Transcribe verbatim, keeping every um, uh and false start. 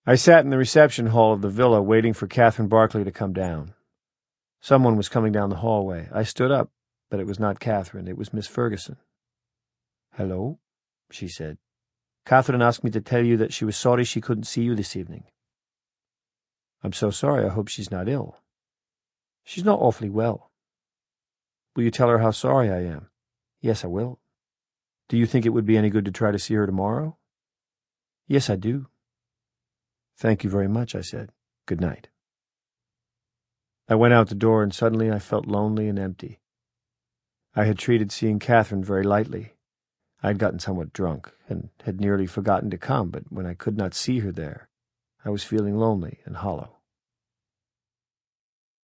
I sat in the reception hall of the villa waiting for Catherine Barclay to come down. Someone was coming down the hallway. I stood up, but it was not Catherine. It was Miss Ferguson. "Hello," she said. "Catherine asked me to tell you that she was sorry she couldn't see you this evening." "I'm so sorry. I hope she's not ill." "She's not awfully well." "Will you tell her how sorry I am?" "Yes, I will." "Do you think it would be any good to try to see her tomorrow?" "Yes, I do." "Thank you very much," I said. "Good night." I went out the door, and suddenly I felt lonely and empty. I had treated seeing Catherine very lightly. I had gotten somewhat drunk, and had nearly forgotten to come, but when I could not see her there, I was feeling lonely and hollow.